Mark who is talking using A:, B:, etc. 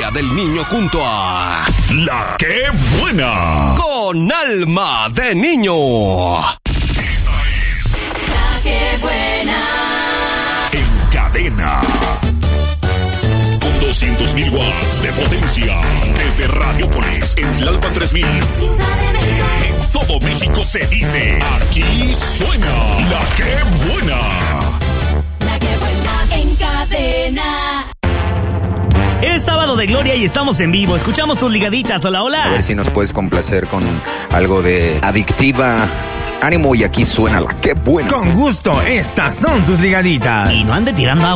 A: Día del Niño junto a
B: La Que Buena.
A: Con Alma de Niño.
B: Esta es
C: La Que Buena.
B: En Cadena. Con 200.000 watts de potencia. Desde Radiopolis, en Tlalpan 3000.
C: Ciudad de México.
B: En todo México se dice, aquí suena La Que Buena.
C: La Que Buena en Cadena.
D: Es sábado de gloria y estamos en vivo. Escuchamos tus ligaditas. Hola, hola.
E: A ver si nos puedes complacer con algo de Adictiva. Ánimo, y aquí suena La Que Buena.
F: Con gusto, estas son tus ligaditas.
D: Y no ande tirando agua.